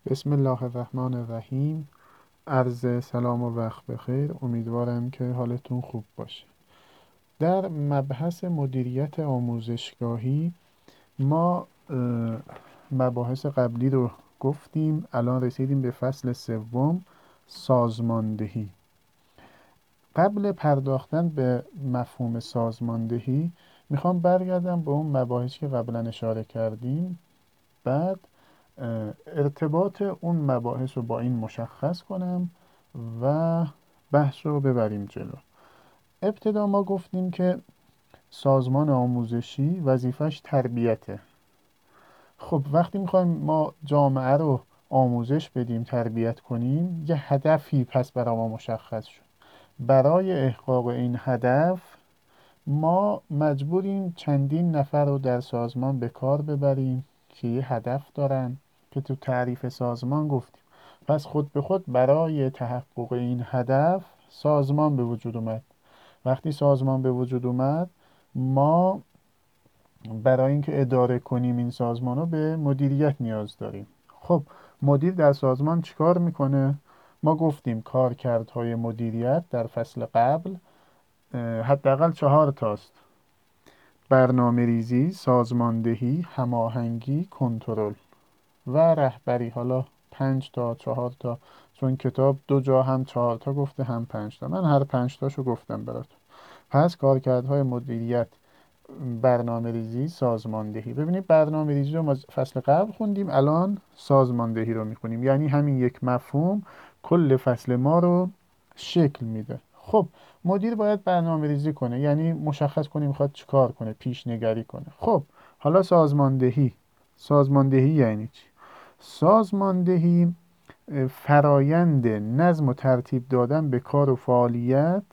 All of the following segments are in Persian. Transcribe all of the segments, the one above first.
بسم الله الرحمن الرحیم. عرض سلام و وقت بخیر. امیدوارم که حالتون خوب باشه. در مبحث مدیریت آموزشگاهی ما مباحث قبلی رو گفتیم. الان رسیدیم به فصل سوم، سازماندهی. قبل پرداختن به مفهوم سازماندهی میخوام برگردم به اون مباحثی که قبلا اشاره کردیم. بعد ارتباط اون مباحث رو با این مشخص کنم و بحث رو ببریم جلو. ابتدا ما گفتیم که سازمان آموزشی وظیفش تربیته. خب وقتی میخوایم ما جامعه رو آموزش بدیم، تربیت کنیم، یه هدفی پس برای ما مشخص شد. برای احقاق این هدف ما مجبوریم چندین نفر رو در سازمان به کار ببریم که یه هدف دارن که تو تعریف سازمان گفتیم. پس خود به خود برای تحقق این هدف سازمان به وجود اومد. وقتی سازمان به وجود اومد، ما برای اینکه اداره کنیم این سازمان رو به مدیریت نیاز داریم. خب مدیر در سازمان چیکار میکنه؟ ما گفتیم کارکردهای مدیریت در فصل قبل حداقل 4 تاست: برنامه‌ریزی، سازماندهی، هماهنگی، کنترل و رهبری. حالا 5 تا 4 تا، چون کتاب 2 جا هم 4 تا گفته هم 5 تا، من هر 5 تاشو گفتم براتون. پس کارکردهای مدیریت: برنامه‌ریزی، سازماندهی. ببینید برنامه‌ریزی رو ما فصل قبل خوندیم، الان سازماندهی رو میخونیم. یعنی همین یک مفهوم کل فصل ما رو شکل میده. خب مدیر باید برنامه‌ریزی کنه، یعنی مشخص کنه میخواد چیکار کنه، پیش نگری کنه. خب حالا سازماندهی یعنی چی؟ سازماندهی فرایند نظم و ترتیب دادن به کار و فعالیت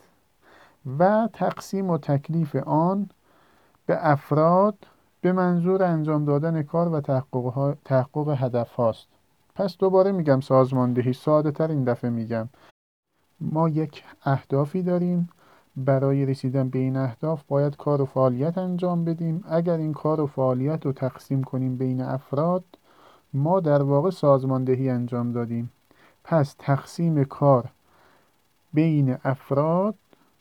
و تقسیم و تکلیف آن به افراد به منظور انجام دادن کار و تحقق هدف هاست. پس دوباره میگم سازماندهی، ساده تر این دفعه میگم. ما یک اهدافی داریم، برای رسیدن به این اهداف باید کار و فعالیت انجام بدیم. اگر این کار و فعالیت رو تقسیم کنیم بین افراد، ما در واقع سازماندهی انجام دادیم. پس تقسیم کار بین افراد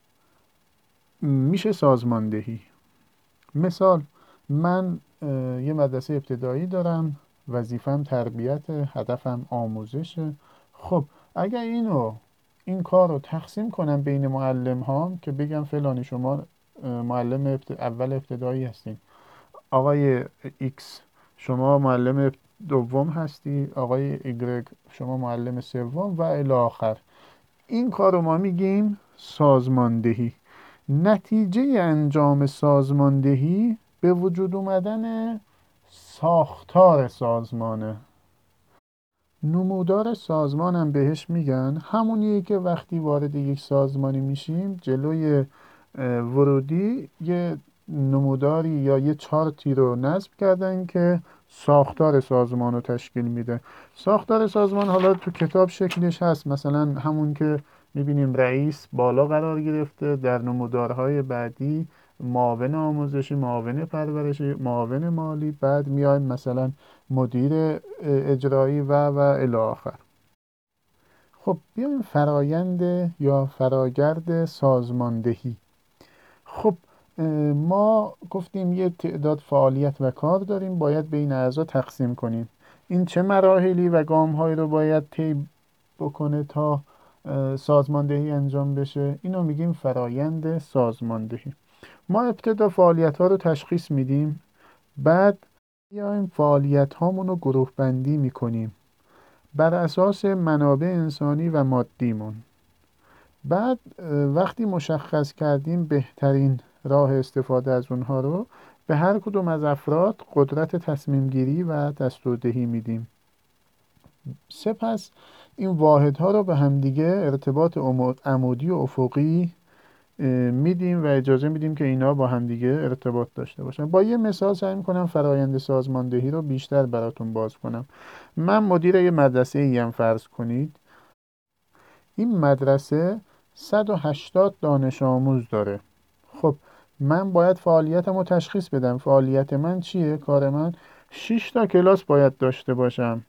میشه سازماندهی. مثال: من یه مدرسه ابتدایی دارم، وظیفم تربیت، هدفم آموزشه. خب اگر این کار رو تقسیم کنم بین معلم ها، که بگم فلانی شما معلم اول ابتدایی هستین، آقای ایکس شما معلم دوم هستی، آقای ایگرگ شما معلم سوم و الی آخر، این کار رو ما میگیم سازماندهی. نتیجه انجام سازماندهی به وجود اومدن ساختار سازمانه. نمودار سازمان هم بهش میگن، همونیه که وقتی وارد یک سازمانی میشیم جلوی ورودی یه نموداری یا یه چارتی رو نصب کردن که ساختار سازمان رو تشکیل میده. ساختار سازمان حالا تو کتاب شکلش هست، مثلا همون که میبینیم رئیس بالا قرار گرفته، در نمودارهای بعدی معاون آموزشی، معاون پرورشی، معاون مالی، بعد میایم مثلا مدیر اجرایی و الی آخر. خب بیایم فرایند یا فراگرد سازماندهی. خب ما گفتیم یه تعداد فعالیت و کار داریم، باید بین اعضا تقسیم کنیم. این چه مراحلی و گام‌هایی رو باید طی بکنه تا سازماندهی انجام بشه؟ اینو میگیم فرایند سازماندهی. ما ابتدا فعالیت ها رو تشخیص میدیم، بعد بیایم فعالیت هامون رو گروه بندی میکنیم بر اساس منابع انسانی و مادیمون. بعد وقتی مشخص کردیم بهترین راه استفاده از اونها رو، به هر کدوم از افراد قدرت تصمیم گیری و دستوردهی میدیم. سپس این واحدها رو به همدیگه ارتباط عمودی و افقی میدیم و اجازه میدیم که اینا با همدیگه ارتباط داشته باشن. با یه مثال سعی میکنم فرایند سازماندهی رو بیشتر براتون باز کنم. من مدیر یه مدرسه ایم فرض کنید. این مدرسه 180 دانش آموز داره. خب من باید فعالیتم رو تشخیص بدم. فعالیت من چیه؟ کار من 6 تا کلاس باید داشته باشم.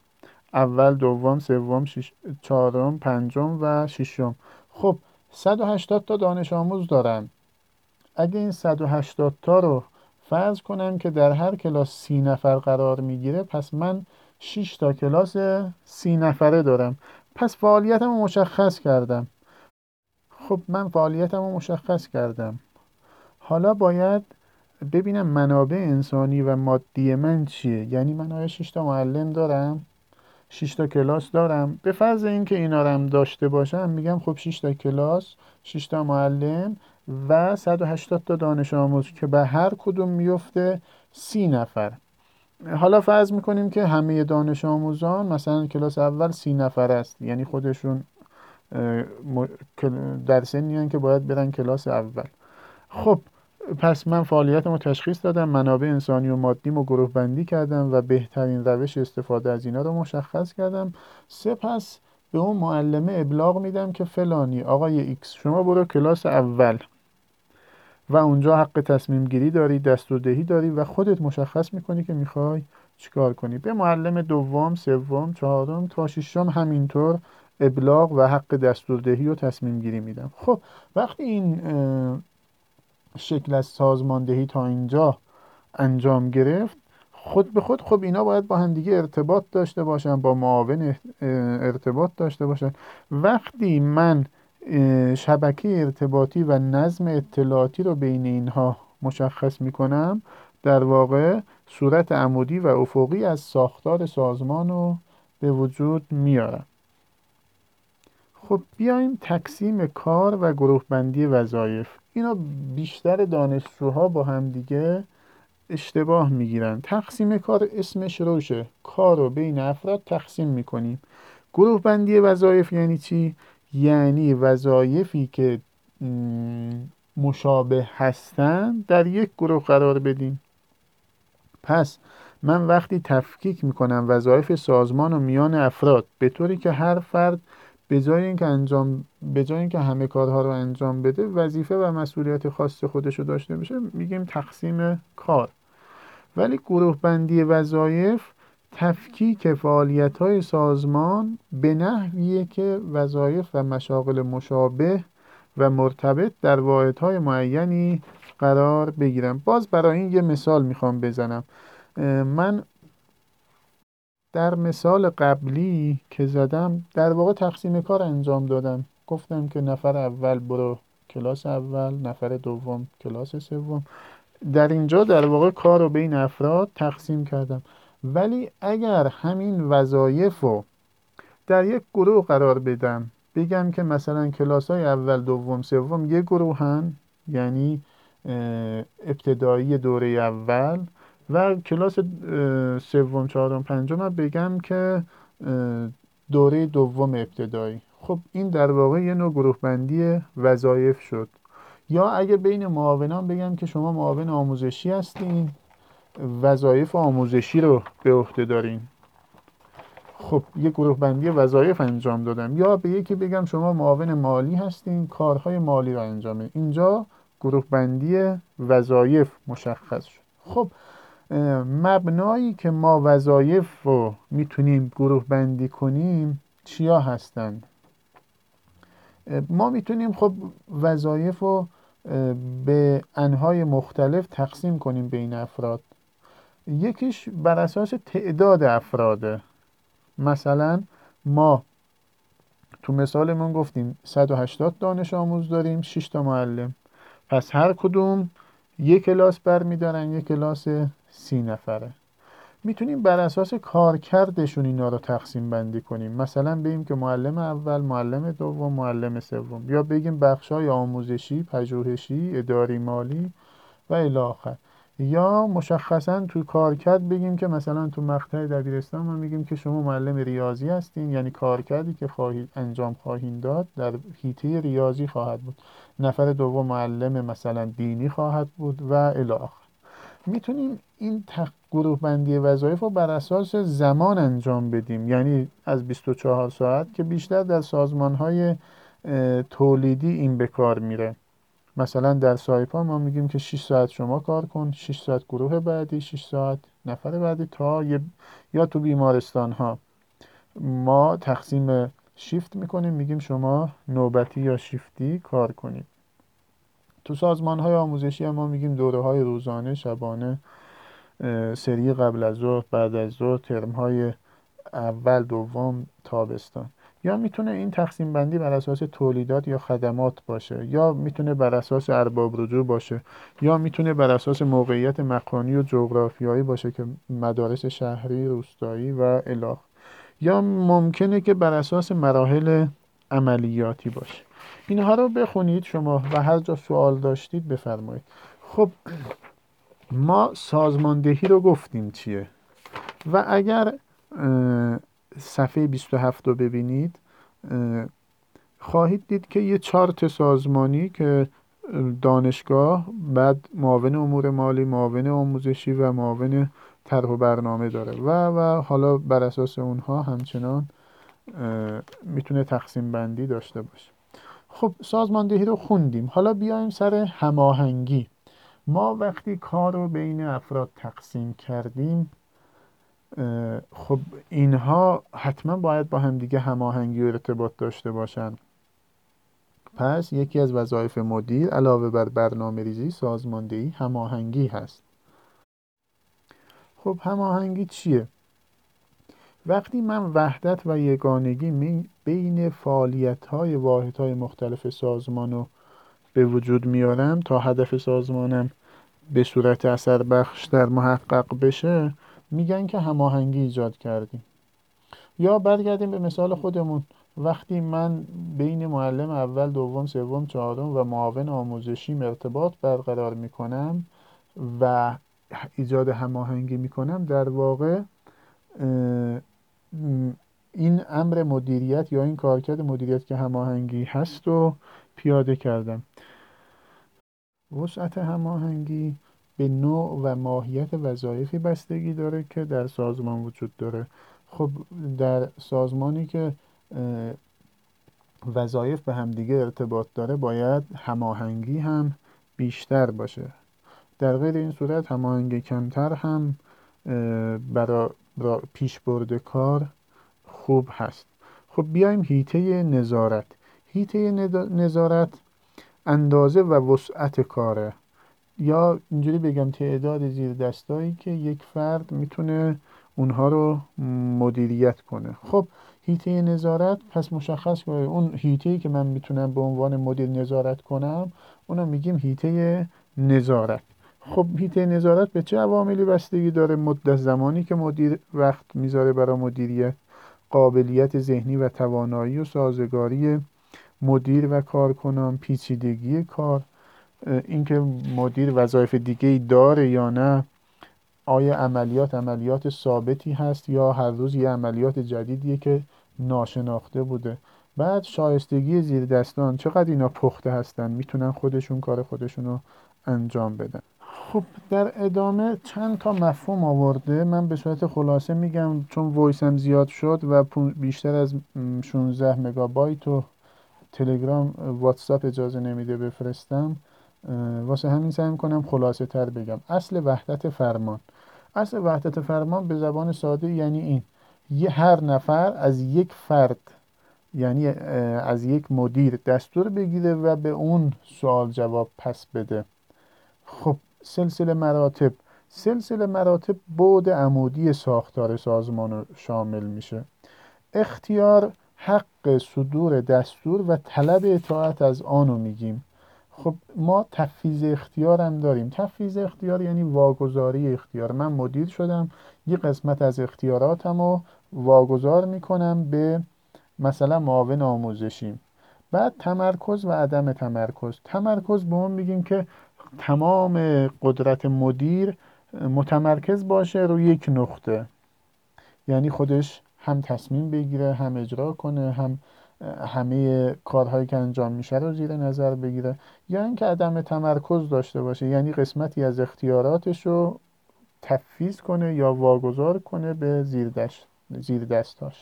اول، دوم، سوم، چهارم، پنجم و ششم. خب 180 تا دانش آموز دارن. اگه این 180 تا رو فرض کنم که در هر کلاس 30 نفر قرار میگیره، پس من 6 تا کلاس 30 نفره دارم. پس فعالیتم رو مشخص کردم. خب من فعالیتم رو مشخص کردم. حالا باید ببینم منابع انسانی و مادی من چیه. یعنی من آیا 6 تا معلم دارم، 6 تا کلاس دارم. به فرض اینکه اینا رو هم داشته باشم، میگم خب 6 تا کلاس، 6 تا معلم و 180 تا دانش آموز که به هر کدوم میفته 30 نفر. حالا فرض میکنیم که همه دانش آموزان مثلا کلاس اول 30 نفر است، یعنی خودشون اه، م- در سنی هستند که باید برن کلاس اول. خب پس من فعالیتمو تشخیص دادم، منابع انسانی و مادیمو گروه بندی کردم و بهترین روش استفاده از اینا رو مشخص کردم. سپس به اون معلمه ابلاغ میدم که فلانی آقای ایکس، شما برو کلاس اول و اونجا حق تصمیم گیری داری، دستوردهی داری و خودت مشخص میکنی که میخوای چیکار کنی. به معلم دوم، سوم، چهارم تا ششم همینطور ابلاغ و حق دستوردهی و تصمیم گیری میدم. خب وقتی این شکل از سازماندهی تا اینجا انجام گرفت، خود به خود خب اینا باید با همدیگه ارتباط داشته باشن، با معاون ارتباط داشته باشن. وقتی من شبکه ارتباطی و نظم اطلاعاتی رو بین اینها مشخص میکنم، در واقع صورت عمودی و افقی از ساختار سازمان رو به وجود میارم. خب بیایم تقسیم کار و گروه بندی وظایف. اینا بیشتر دانشجوها با هم دیگه اشتباه میگیرن. تقسیم کار اسمش روشه، کار رو بین افراد تقسیم میکنیم. گروه بندی وظایف یعنی چی؟ یعنی وظایفی که مشابه هستن در یک گروه قرار بدیم. پس من وقتی تفکیک میکنم وظایف سازمان و میان افراد به طوری که هر فرد به جای اینکه همه کارها رو انجام بده، وظیفه و مسئولیت خاص خودش رو داشته باشه، میگیم تقسیم کار. ولی گروه بندی وظایف تفکیک فعالیت‌های سازمان به نحویه که وظایف و مشاغل مشابه و مرتبط در واحدهای معینی قرار بگیرن. باز برای این یه مثال میخوام بزنم. من در مثال قبلی که زدم در واقع تقسیم کار انجام دادم. گفتم که نفر اول برو کلاس اول، نفر دوم کلاس سوم. در اینجا در واقع کار رو بین افراد تقسیم کردم. ولی اگر همین وظایف رو در یک گروه قرار بدم، بگم که مثلا کلاس های اول، دوم، سوم یک گروهن، یعنی ابتدایی دوره اول، و کلاس سوم، چهارم، پنجم هم بگم که دوره دوم ابتدایی. خب این در واقع یه نوع گروه بندی وظایف شد. یا اگه بین معاونان بگم که شما معاون آموزشی هستین، وظایف آموزشی رو به عهده دارین. خب یه گروه بندی وظایف انجام دادم. یا به یکی بگم شما معاون مالی هستین، کارهای مالی رو انجام بدین. اینجا گروه بندی وظایف مشخص شد. خب مبنایی که ما وظایف رو میتونیم گروه بندی کنیم چیا هستند؟ ما میتونیم خب وظایف رو به انواع مختلف تقسیم کنیم بین افراد. یکیش بر اساس تعداد افراده. مثلا ما تو مثالمون گفتیم 180 دانش آموز داریم، 6 تا معلم. پس هر کدوم یک کلاس برمیدارن، یک کلاس 30 نفره. میتونیم بر اساس کارکردشون اینا رو تقسیم بندی کنیم. مثلا بگیم که معلم اول، معلم دوم، معلم سوم. یا بگیم بخشای آموزشی، پژوهشی، اداری، مالی و الی آخر. یا مشخصا تو کارکرد بگیم که مثلا تو مقطع دبیرستان ما میگیم که شما معلم ریاضی هستین، یعنی کارکردی که انجام خواهید داد در حیطه ریاضی خواهد بود. نفر دوم معلم مثلا دینی خواهد بود و الی آخر. میتونیم این گروه بندی وظایف رو بر اساس زمان انجام بدیم، یعنی از 24 ساعت که بیشتر در سازمان‌های تولیدی این به کار میره. مثلا در سایپا ما میگیم که 6 ساعت شما کار کن، 6 ساعت گروه بعدی، 6 ساعت نفر بعدی. یا تو بیمارستان ها ما تقسیم شیفت میکنیم، میگیم شما نوبتی یا شیفتی کار کنید. تو سازمان‌های آموزشی ما میگیم دوره‌های روزانه، شبانه، سری قبل از ظهر، بعد از ظهر، ترم‌های اول، دوم، تابستان. یا میتونه این تقسیم بندی بر اساس تولیدات یا خدمات باشه، یا میتونه بر اساس ارباب رجوع باشه، یا میتونه بر اساس موقعیت مکانی و جغرافیایی باشه که مدارس شهری، روستایی و الی، یا ممکنه که بر اساس مراحل عملیاتی باشه. اینها رو بخونید شما و هر جا سوال داشتید بفرمایید. خب ما سازماندهی رو گفتیم چیه و اگر صفحه 27 رو ببینید خواهید دید که یه چارت سازمانی که دانشگاه، بعد معاون امور مالی، معاون آموزشی و معاون طرح و برنامه داره و حالا بر اساس اونها همچنان میتونه تقسیم بندی داشته باشه. خب سازماندهی رو خوندیم، حالا بیایم سر هماهنگی. ما وقتی کار رو بین افراد تقسیم کردیم، خب اینها حتما باید با همدیگه هماهنگی و ارتباط داشته باشن. پس یکی از وظایف مدیر علاوه بر برنامه ریزی، سازماندهی، هماهنگی هست. خب هماهنگی چیه؟ وقتی من وحدت و یگانگی بین فعالیت‌های واحدهای مختلف سازمان رو به وجود میارم تا هدف سازمانم به صورت اثر بخشتر محقق بشه، میگن که هماهنگی ایجاد کردیم. یا برگردیم به مثال خودمون، وقتی من بین معلم اول، دوم، سوم، چهارم و معاون آموزشی ارتباط برقرار میکنم و ایجاد هماهنگی میکنم، در واقع این امر مدیریت یا این کارکرد مدیریت که هماهنگی هست رو پیاده کردم. وسعت هماهنگی به نوع و ماهیت وظایفی بستگی داره که در سازمان وجود داره. خب در سازمانی که وظایف به همدیگه ارتباط داره باید هماهنگی هم بیشتر باشه. در غیر این صورت هماهنگی کمتر هم برای پیشبرد کار خوب هست. خب بیایم حیطه نظارت. حیطه نظارت اندازه و وسعت کاره، یا اینجوری بگم تعداد زیر دستایی که یک فرد میتونه اونها رو مدیریت کنه. خب حیطه نظارت پس مشخص کنه اون حیطه‌ای که من میتونم به عنوان مدیر نظارت کنم، اونو میگیم حیطه نظارت. خب حیطه نظارت به چه عواملی بستگی داره؟ مدت زمانی که مدیر وقت میذاره برای مدیریت، قابلیت ذهنی و توانایی و سازگاری مدیر و کارکنان، پیچیدگی کار، اینکه مدیر وظایف دیگه‌ای داره یا نه، آیا عملیات ثابتی هست یا هر روز یه عملیات جدیدیه که ناشناخته بوده. بعد شایستگی زیر دستان، چقدر اینا پخته هستن، میتونن خودشون کار خودشون رو انجام بدن. خب در ادامه چند تا مفهوم آورده، من به صورت خلاصه میگم چون وایسم زیاد شد و بیشتر از 16 مگابایت و تلگرام واتساپ اجازه نمیده بفرستم، واسه همین سعی میکنم خلاصه تر بگم. اصل وحدت فرمان. اصل وحدت فرمان به زبان ساده یعنی این: هر نفر از یک فرد، یعنی از یک مدیر دستور بگیره و به اون سوال جواب پس بده. خب سلسله مراتب بعد عمودی ساختار سازمان رو شامل میشه. اختیار حق صدور دستور و طلب اطاعت از آنو میگیم. خب ما تفویض اختیار هم داریم. تفویض اختیار یعنی واگذاری اختیار. من مدیر شدم، یه قسمت از اختیاراتم رو واگذار میکنم به مثلا معاون آموزشیم. بعد تمرکز و عدم تمرکز به اون میگیم که تمام قدرت مدیر متمرکز باشه روی یک نقطه، یعنی خودش هم تصمیم بگیره، هم اجرا کنه، هم همه کارهایی که انجام میشه رو زیر نظر بگیره. یا اینکه عدم تمرکز داشته باشه، یعنی قسمتی از اختیاراتش رو تفویض کنه یا واگذار کنه به زیر دستاش.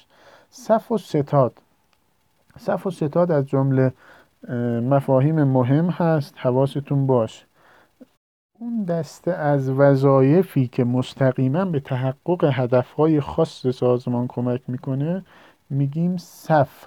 صف و ستاد از جمله مفاهیم مهم هست، حواستون باش. اون دسته از وظایفی که مستقیما به تحقق هدفهای خاص سازمان کمک میکنه میگیم صف.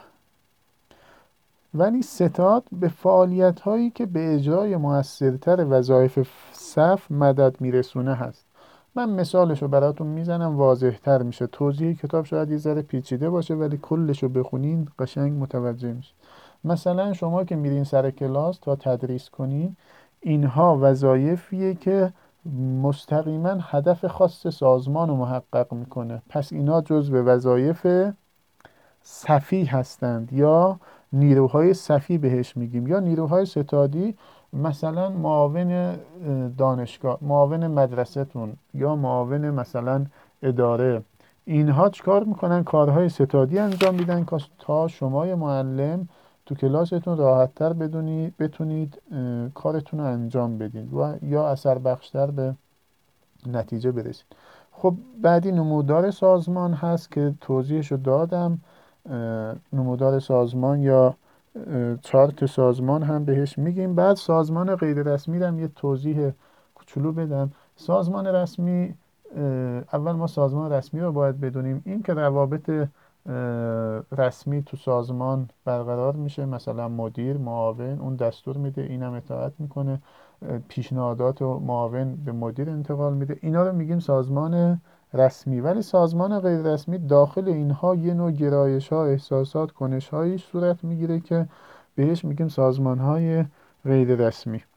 ولی ستاد به فعالیت هایی که به اجرای موثرتر وظایف صف مدد میرسونه هست. من مثالشو براتون میزنم واضح تر میشه. توضیح کتاب شاید یه ذره پیچیده باشه ولی کلشو بخونین قشنگ متوجه میشه. مثلا شما که میرین سر کلاس تا تدریس کنین، اینها وظایفیه که مستقیما هدف خاص سازمان رو محقق میکنه. پس اینا جزو وظایف صفی هستند یا نیروهای صفی بهش میگیم، یا نیروهای ستادی. مثلا معاون دانشگاه، معاون مدرسه‌تون یا معاون مثلا اداره، اینها چیکار میکنن؟ کارهای ستادی انجام میدن تا شما معلم تو کلاستون راحتتر بتونید کارتون رو انجام بدین و یا اثر بخشتر به نتیجه برسید. خب بعدی نمودار سازمان هست که توضیحشو دادم. نمودار سازمان یا چارت سازمان هم بهش میگیم. بعد سازمان غیر رسمی رو هم یه توضیح کوچولو بدم. سازمان رسمی، اول ما سازمان رسمی رو باید بدونیم. این که روابط رسمی تو سازمان برقرار میشه، مثلا مدیر، معاون، اون دستور میده، اینم اطاعت میکنه، پیشنهادات و معاون به مدیر انتقال میده، اینا رو میگیم سازمان رسمی. ولی سازمان غیر رسمی داخل اینها یه نوع گرایش ها، احساسات، کنش هایی صورت میگیره که بهش میگیم سازمان های غیر رسمی.